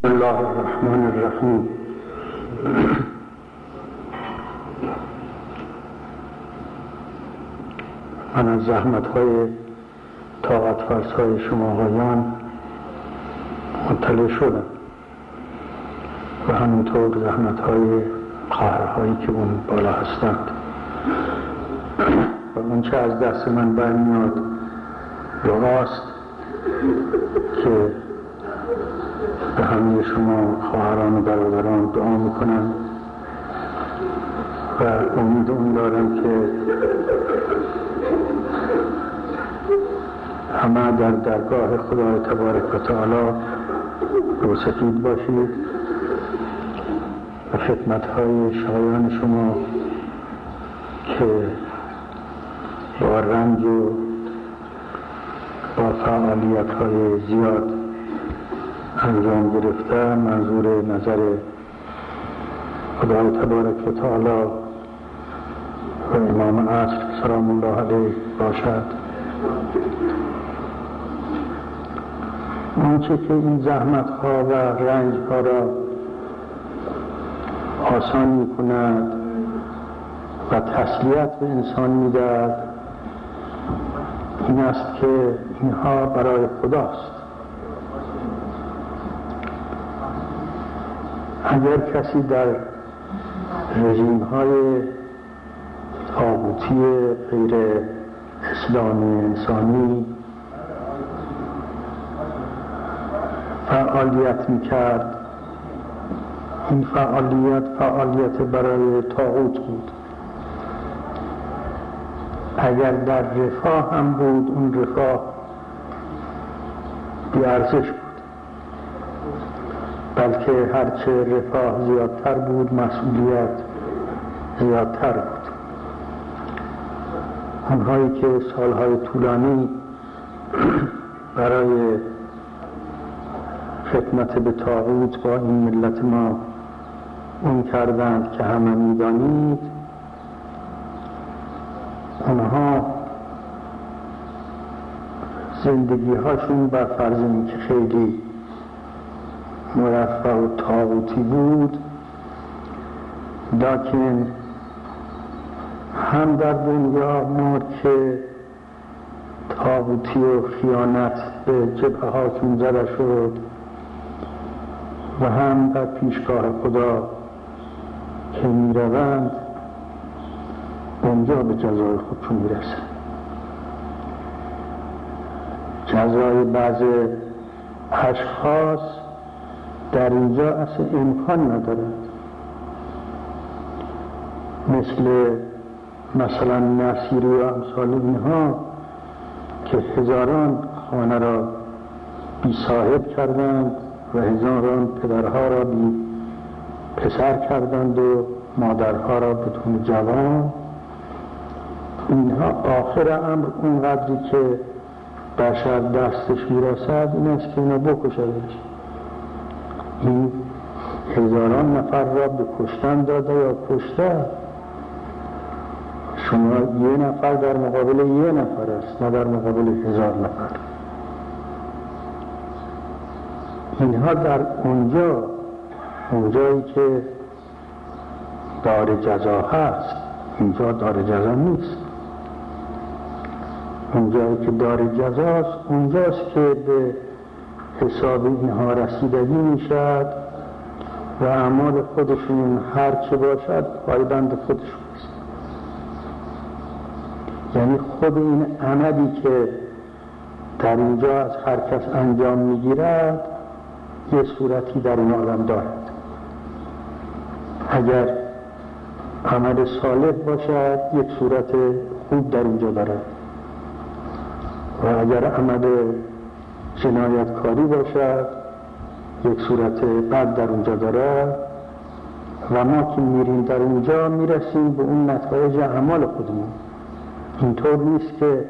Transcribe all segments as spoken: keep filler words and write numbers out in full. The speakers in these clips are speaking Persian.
بسم الله الرحمن الرحیم. من از زحمت‌های طاقت فرسای شما آقایان مطلع شدم و همینطور زحمت‌های قهرهایی که اون بالا هستند و اون چه از دست من برمیاد راست که به همه شما خواهران و برادران دعا میکنم و امید اون دارم که همه در درگاه خدای تبارک و تعالی روسفید باشید و خدمت‌های شایان شما که با رنج و با فعالیت‌های زیاد انجام گرفته منظور نظر خدای تبارک و تعالی و امام عصر سلام الله علیه باشد. آنچه که این زحمت ها و رنج ها را آسان می کند و تسلیت به انسان می دهد این است که اینها برای خداست. اگر کسی در رژیم های طاغوتی غیر اسلامی انسانی فعالیت میکرد، این فعالیت فعالیت برای طاغوت بود. اگر در رفاه هم بود، اون رفاه بی‌ارزش بود، بلکه هرچه رفاه زیادتر بود مسئولیت زیادتر بود. اونهایی که سالهای طولانی برای خدمت به طاغوت با این ملت ما اون کردند که همه میدانید، اونها زندگی هاشون بر فرض این که خیلی مرفه و طاغوتی بود، لکن هم در دنیا مرد که طاغوتی و خیانت به جبهه هاشون زده شد و هم در پیشگاه خدا که می روند اونجا به جزای خودشون می رسند. جزای بعض اشخاص در اینجا اصلا امکان ندارد، مثل مثلا نصیری و امثال اینها که هزاران خانه را بی صاحب کردند و هزاران پدرها را بی پسر کردند و مادرها را بدون جوان. اینها آخر امر اونقدری که بشر دستش میرسد این است که اینا بکشدش. این هزاران نفر را به کشتن داده یا کشته. شما یه نفر در مقابل یه نفر است، نه در مقابل هزار نفر. اینها در اونجا اونجایی که دار جزا هست، اینجا دار جزا نیست. اونجایی که دار جزاست اونجاست که به حساب اینها رسیدگی میشد و اعمال خودشون هر چه باشد پایبند خودشون است. یعنی خود این عملی که در اینجا از هر کس انجام میگیرد یه صورتی در این عالم دارد. اگر عمل صالح باشد یک صورت خوب در اینجا دارد و اگر عمل جنایتکاری باشد یک صورت بد در اونجا دارد و ما که میریم در اونجا میرسیم به اون نتایج اعمال خودمون. اینطور نیست که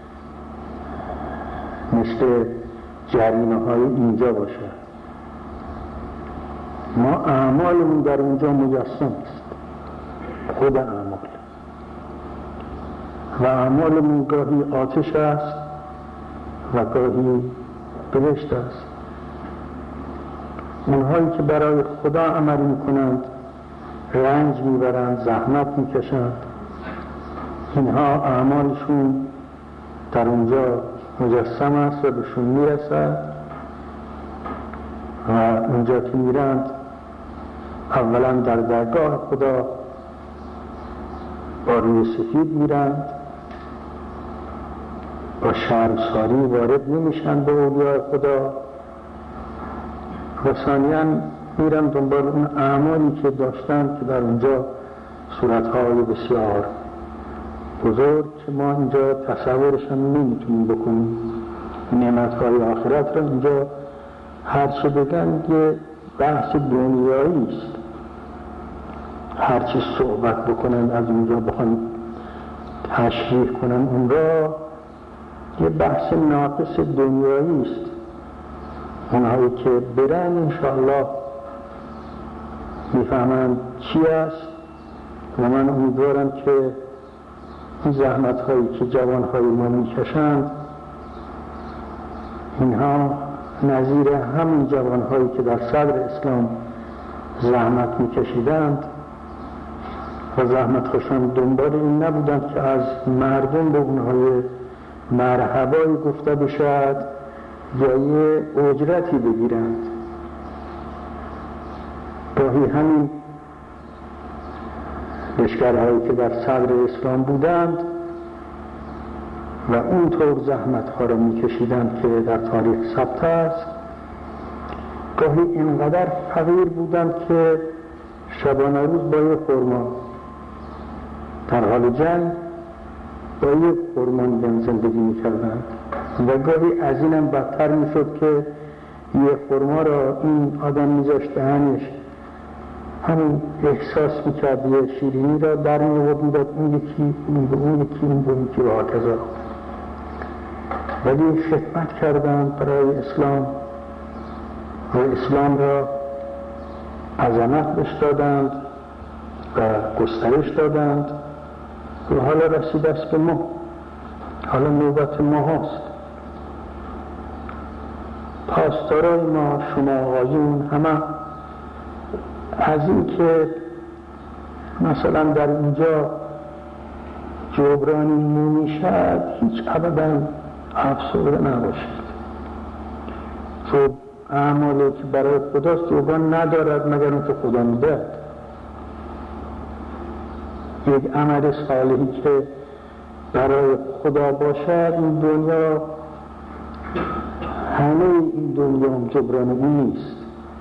مثل جریمه های اینجا باشد. ما اعمالمون در اونجا مجسم است، خود اعمال و اعمالمون گاهی آتش است و گاهی بهشت است. اونهایی که برای خدا عمل میکنند رنج میبرند، زحمت میکشند، اینها اعمالشون در اونجا مجسم است و بهشون میرسد و اونجا که میرند اولا در درگاه خدا با روی سفید میرند، با شرمساری وارد نمیشن به اولیاء خدا و ثانیاً میرن دنبال اون اعمالی که داشتن که در اونجا صورتهای بسیار بزرگ که ما اینجا تصورش هم نمیتونیم بکنیم. نعمتهای آخرت را اینجا هرچه بگن یه بحث دنیایی است، هرچه صحبت بکنن از اونجا بخوان تشریح کنن اون را یه بحث ناقص دنیایی است. اونهایی که برن انشاءالله میفهمند چی است و من امیدوارم که این زحمت هایی که جوان های ما میکشند اینها نظیر همین جوان هایی که در صدر اسلام زحمت میکشیدند و زحمت خوشان دنبال این نبودند که از مردم به اونهای مرحبایی گفته بشد یا یه اجرتی بگیرند. گاهی همین لشکرهایی که در صدر اسلام بودند و اونطور زحمتها را میکشیدند که در تاریخ ثبت است، گاهی اینقدر فقیر بودند که شبانه روز با یک خرما در حال جنگ با یک خرما زندگی میکردند و گاهی از اینم بدتر میشد که یک خرما را این آدم میذاشت دهنش، همین احساس میکرد یه شیرینی را در میورد میداد اون یکی اون به اون یکی اون به اون یکی و هکذا. ولی خدمت کردند برای اسلام و اسلام را عظمت بهش دادند و گسترش دادند و حالا رسید است به ما، حالا نوبت ما هست. پاسدارای ما، شما آقایون، همه از این که مثلا در اینجا جبرانی نمیشد هیچ ابدا افسرده نباشید. تو اعمالی که برای خداست جبران ندارد مگر اون که خدا میدهد. یک عمل صالحی که برای خدا باشد این دنیا همه این دنیا هم جبران اون نیست.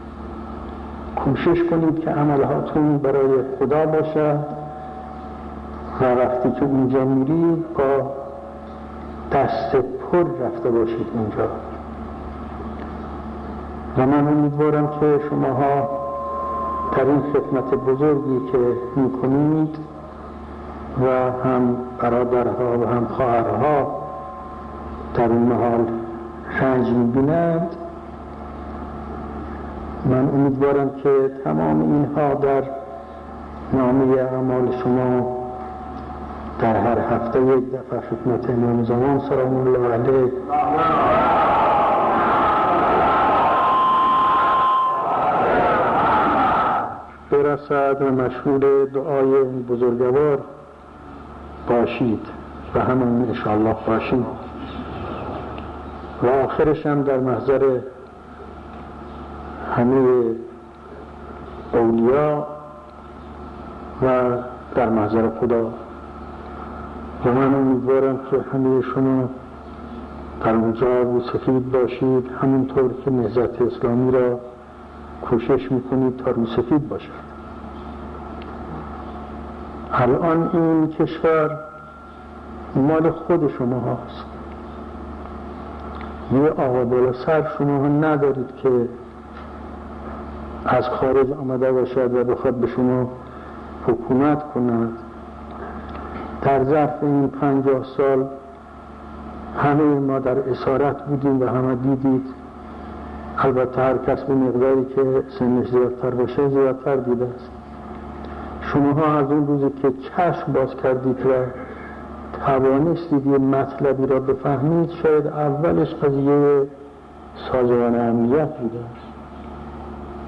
کوشش کنید که عملهاتون برای خدا باشد و وقتی که اونجا میرید با دست پر رفته باشید اونجا. و من امیدوارم که شماها در این خدمت بزرگی که میکنید و هم برادرها و هم خواهرها در این محال رنج میبینند، من امیدوارم که تمام اینها در نامه اعمال شما در هر هفته یک دفعه خدمت امام زمان سلام الله علیه برسد و مشغول دعای این بزرگوار باشید و همون انشاءالله باشید و آخرش هم در محضر همه اولیا و در محضر خدا. و من امیدوارم که همه شما در اونجا رو سفید باشید همونطور که نهضت اسلامی را کوشش میکنید تا رو سفید باشد. الان این کشور مال خود شما هست. یه آقا بالا سر شما ها ندارید که از خارج آمده باشد و بخواد به شما حکومت کند. در ظرف این پنجاه سال همه ما در اسارت بودیم و همه دیدید. البته هر کس به مقداری که سنش زیادتر باشه زیادتر دیده است. شماها از اون روزی که چشم باز کردید و توانستید یه مطلبی را بفهمید، شاید اولش قضیه سازمان امنیت بوده است.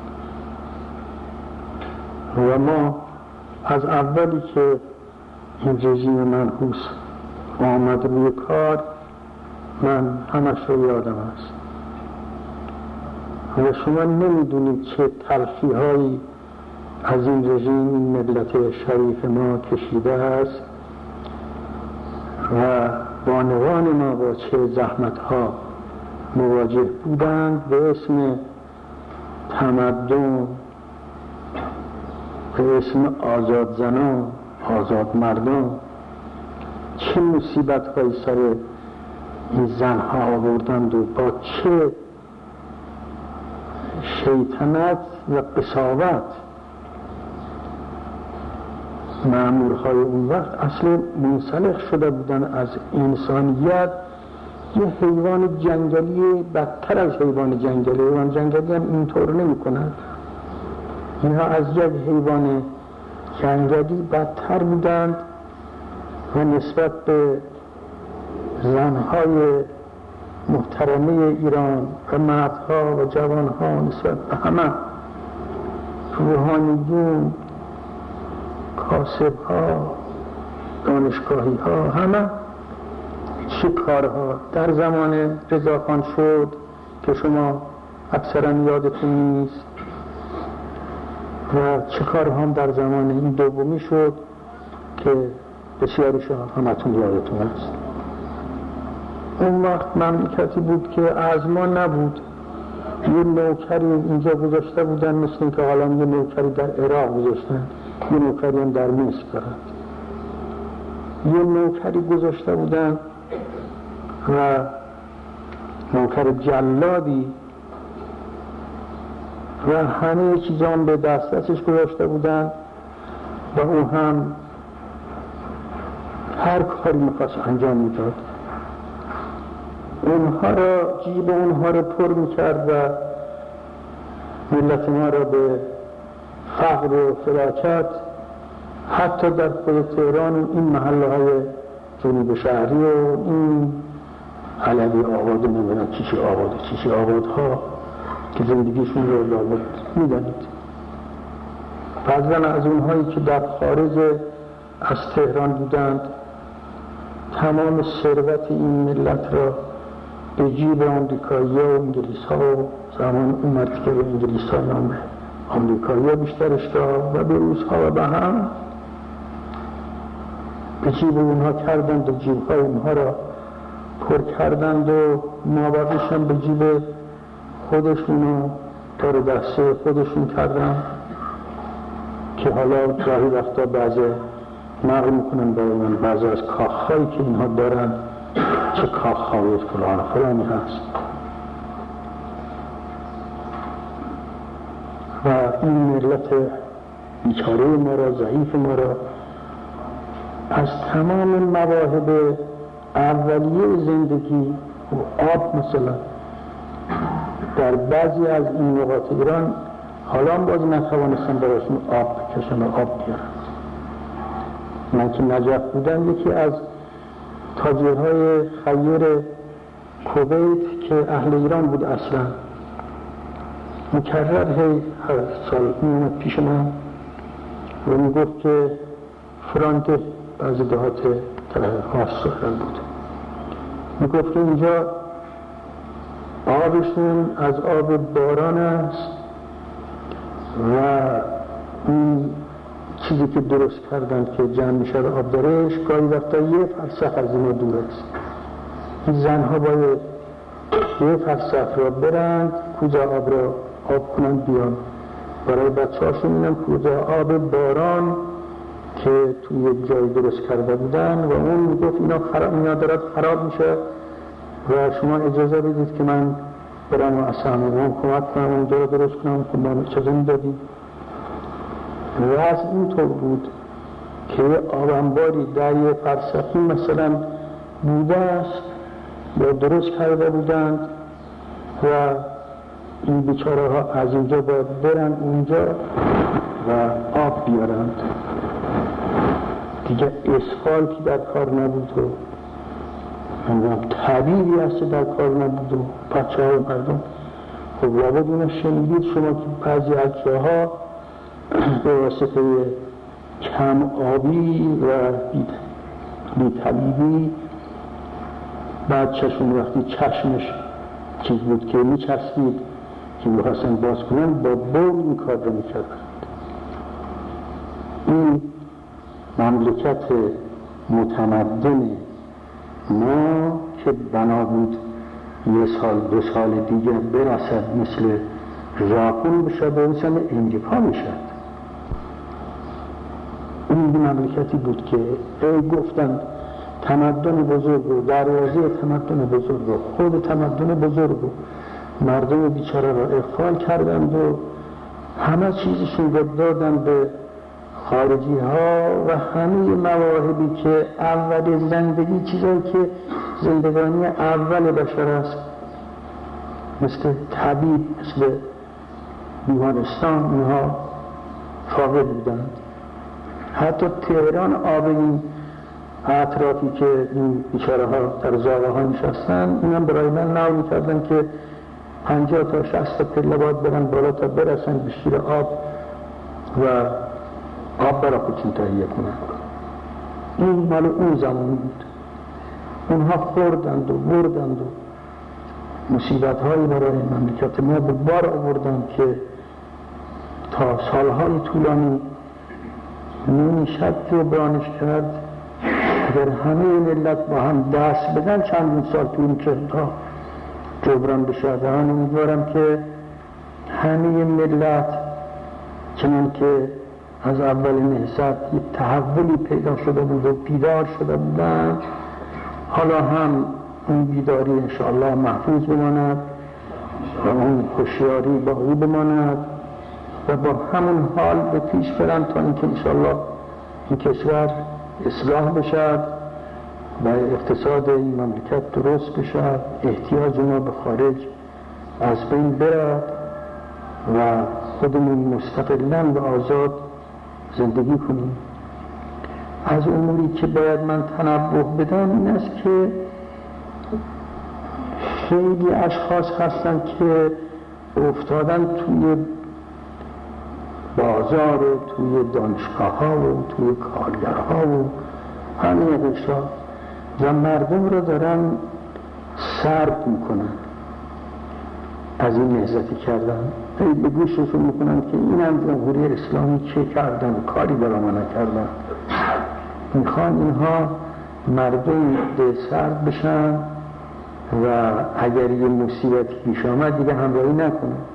و ما از اولی که این رژیم منحوس آمد روی کار، من همش رو یادم است و شما نمیدونید چه تلخی هایی از این رژیم این ملت شریف ما کشیده است و بانوان ما با چه زحمت ها مواجه بودند به اسم تمدن، به اسم آزاد زنان، آزاد مردان. چه مصیبت هایی سر این زنها آوردند و با چه شیطنت و قساوت مأمورهای اون وقت اصلا منسلخ شده بودن از انسانیت. یه حیوان جنگلی بدتر از حیوان جنگلی، حیوان جنگلی هم اینطور نمی کند، اینها از یک حیوان جنگلی بدتر بودند و نسبت به زنهای محترمه ایران و مردها و جوانها نسبت به همه روحانیون، کاسبها، دانشگاهی ها، همه چه کارها در زمان رضاخان شد که شما اکثرا یادتون نیست و چه کارها هم در زمان این دومی شد که بسیاریشان همتون یادتون است. اون وقت مملکتی بود که از ما نبود، یه نوکری اینجا گذاشته بودن، مثل این که حالا یه نوکری در عراق گذاشتن، یه نوکری هم در مصر دارند. یه نوکری گذاشته بودن و نوکر جلادی و همه چیزان به دسترسش گذاشته بودن و او هم هر کاری میخواست انجام میداد. اونها را، جیب اونها را پر میکرد و ملت ما را به فقر و فلاکت، حتی در خود تهران این محله های جنوب شهری و این علوی آباد نمیدونم چیشی آباد چیشی آبادها که زندگیشون رو لابد میدانید. بعضا از اونهایی که در خارج از تهران بودند تمام ثروت این ملت را به جیب آمریکایی ها و انگلیس ها و زمان اومد که به انگلیس ها نام آمریکایی ها بیشترش داد و به روس ها و به هم به جیب اونها کردند و جیب های اونها را پر کردند و مابقیش هم به جیب خودشون و دار دسته خودشون کردند که حالا گاهی وقتا بعضی نقل میکنن برای من بعضی از کاخهایی که اینها دارن چه کاخهای فلان فلانی هست و این ملت بیچاره ما را، ضعیف ما را از تمام مواهب اولیه زندگی و آب، مثلا در بعضی از این نقاط ایران حالا باز نتوانستن براشون آب بکشن و آب بیارن. من که نجف بودم یکی از تاجرهای خیر کویت که اهل ایران بود اصلا مکرر هی هر سال میومد پیش من و میگفت که فرانده بعضی دهات طرف سهران بود، میگفت که اینجا آبشون از آب باران است و این چیزی که درست کردن که جمع میشه آب درش گاهی وقتا یه فرسخ از اینا دور است. این زنها باید یه فرسخ را برند کجا آب را آب کنند بیان برای بچه هاشون میدن کجا آب باران که توی یک جای درست کرده بودن و اون میگفت اینا خراب اینا دارد خراب میشه و شما اجازه بدید که من برم و اصلا اون کمک کنم اونجا رو درست کنم که من اجازه میدادید. و از اینطور بود که آبنباری در یه فرسخی مثلا بوده است یا درست کرده بودند و این بیچاره ها از اینجا باید برن اونجا و آب بیارند دیگه. اسفالتی در کار نبود و طبیعی هست در کار نبود و بچه های مردم. خب لابد اونو شنیدید شما که بعضی از جاها به واسطه کم آبی و بی‌طبیبی بعد چشم وقتی چشمش چیز بود که میچسبید که می‌خواستن باز کنن با بول این کار رو میکردن. این مملکت متمدن ما که بنا بود یه سال دو سال دیگه برسد مثل ژاپن بشد و مثل امریکا میشد. این مملکتی بود که ای گفتن تمدن بزرگ و دروازه تمدن بزرگ و خود تمدن بزرگ و مردم بیچاره را اغفال کردند و همه چیزشون رو دادن به خارجی ها و همه مواهبی که اول زندگی، چیزایی که زندگانی اول بشر است، مثل طبیب، مثل بیمارستان، اینها فاقد بودند. حتی تهران آب این اطرافی که این بیچاره ها در زاغه ها نشستن، اینم برای من نقل می‌کردن که پنجاه تا شصت تا پله باید برن بالا تا برسن به شیر آب و آب برای خودشون تهیه کنن. این مال اون زمان بود. اونها خوردند و بردند و مصیبت هایی برای مملکت ما به بار آوردند که تا سالهای طولانی نمیشد جبرانش کرد. اگر همه ملت با هم دست بدن چندین سال طول می‌کشه تا جبران بشه. و من امیدوارم که همه ملت چنان که از اول نهضت یک تحولی پیدا شده بود و بیدار شده بودن، حالا هم اون بیداری انشاءالله محفوظ بماند و اون هوشیاری باقی بماند و با همون حال به پیش برن تا اینکه انشاءالله این کشور اصلاح بشد و اقتصاد این مملکت درست بشد، احتیاج ما به خارج از بین برد و خودمون مستقلاً و آزاد زندگی کنیم. از اموری که باید من تنبه بدم این است که خیلی اشخاص هستن که افتادن توی بازار و توی دانشگاه ها و توی کارگرها و همه قشرها و مردم رو دارن سرد میکنن از این نهضتی کردن. به گوششون میکنن که این هم جمهوری اسلامی چه کردن، کاری برای ما نکردن. میخوان اینها مردم به سرد بشن و اگر یه مصیبتی پیش آمد دیگه همراهی نکنند.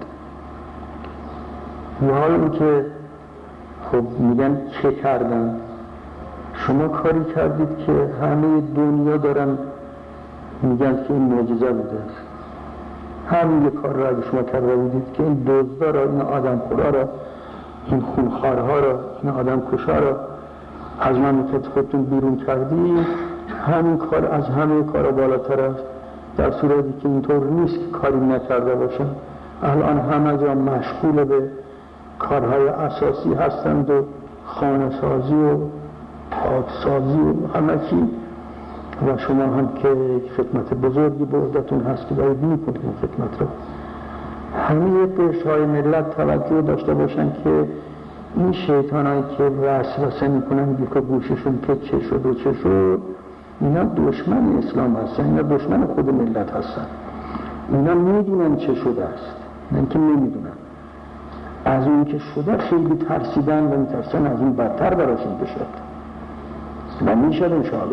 حالا این که خب میگن چه کردن، شما کاری کردید که همه دنیا دارن میگن که این معجزه بوده است. همین یک کار را اگه شما کرده بودید که این دزدا را، این آدم خورا را، این خونخوارها را، این آدم کشا را از مملکت خودتون بیرون کردید، همین کار از همه کارا بالاتر است. در صورتی که اینطور نیست که کاری نکرده باشن. الان همه جا مشغول به کارهای اساسی هستند و خانه سازی و پاک سازی و همه چی و شما هم که خدمت بزرگی به عهدتون هست که باید میکنید این خدمت رو. همه قشرهای ملت توجه داشته باشن که این شیطانایی که وسوسه میکنن که گوششون که چه شد و چه شد، اینا دشمن اسلام هستن، اینا دشمن خود ملت هستن. اینا میدونن چه شده است، نه اینکه نمیدونن. از اون که شده خیلی ترسیدن و میترسن از این بدتر براشون بشد و میشد انشاءالله.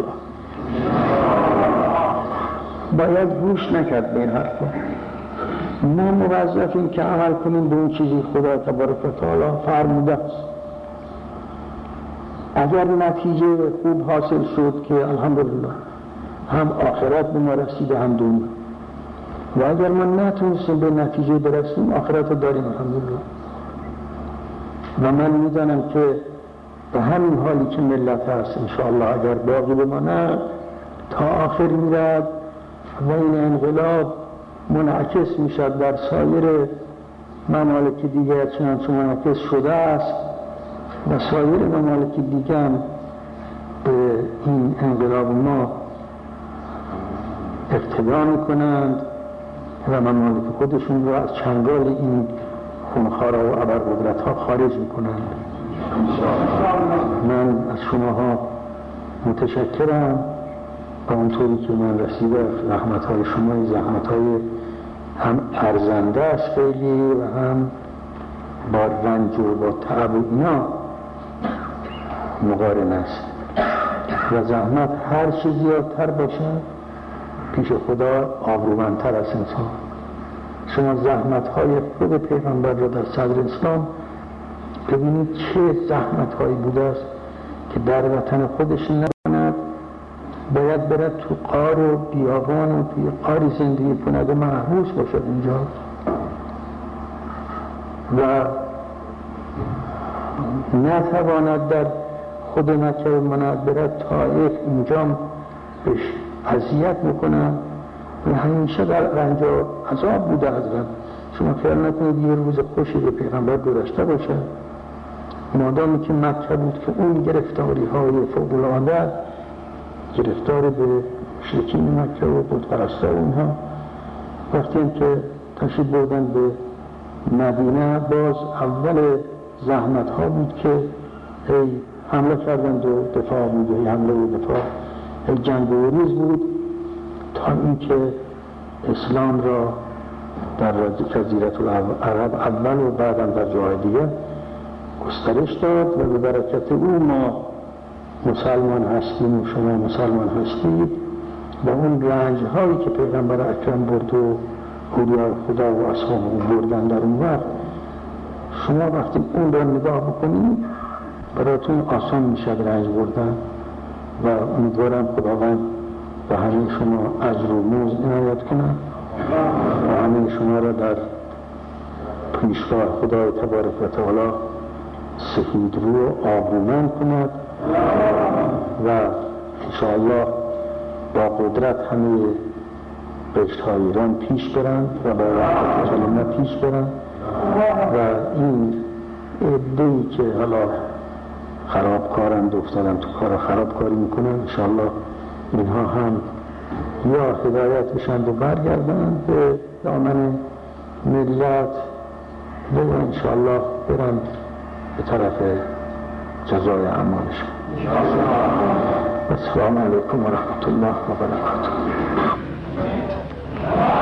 باید گوش نکرد به این حرفا. ما موظفیم که عمل کنیم به اون چیزی خدا تبارک و تعالی فرموده است. اگر نتیجه خوب حاصل شد که الحمدلله هم آخرت به ما رسیده هم دنیا، و اگر ما نتونستیم به نتیجه برسیم آخرت رو داریم الحمدلله. و من میدانم که به همین حالی که ملت هست انشاءالله اگر باقی بماند تا آخر میرد و این انقلاب منعکس میشد در سایر ممالک دیگه چنانچه منعکس شده است و سایر ممالک دیگه هم به این انقلاب ما اقتدا میکنند و ممالک خودشون رو از چنگال این خونخوارا و ابرقدرت‌ها خارج میکنند. من از شماها متشکرم و اونطوری که من رسیده رحمت‌های شما، زحمت‌های هم ارزنده است خیلی و هم با رنج و با تعب و اینا مقارن است و زحمت هر چه زیادتر باشه پیش خدا آبرومندتر از انسان. شما زحمت‌های خود پیغمبر را در صدر اسلام ببینید چه زحمت‌هایی بوده است که در وطن خودش نکند، باید برد تو قار و بیابان و توی قاری زندگی کند و محبوس باشد اینجا و نتواند در خود مکه و منعد برد طائف اینجا بهش اذیت میکنن و همیشه در رنج و عذاب بوده حضرت. شما خیال نکنید یه روز خوشی به پیغمبر گذشته باشه، مادامی که مکه بود که اون گرفتاری های فوق‌العاده گرفتار به مشرکین مکه و بت‌پرستا اونها، وقتی هم که تشریف بردن به مدینه باز اول زحمت ها بود که هی حمله کردند و دفاع بود، هی حمله و دفاع، هی جنگ و ریز بود تا اینکه اسلام را در جزیره العرب اول و بعدم در جای دیگه گسترش داد و به برکت او ما مسلمان هستیم و شما مسلمان هستید و اون رنج هایی که پیغمبر اکرم برد و اولیاء خدا و اصحاب او بردن در اون وقت، شما وقتی اون را نگاه بکنید براتون آسان میشه رنج بردن و امیدوارم خداوند و همه شما اجر و مزد عنایت کنند و همه شما را در پیشگاه خدای تبارک و تعالی سفید رو و آبرومند کند و انشاءالله با قدرت همه بهشت‌های ایران پیش برند و با رحمت کلمه پیش برند و این عده‌ای که حالا خرابکارند افتادن تو کار خرابکاری میکنن انشاءالله اینها هم یا هدایت بشند و برگردند به دامن ملت و انشاءالله برند به طرف جزای اعمالشون. السلام علیکم و رحمت الله و برکاته.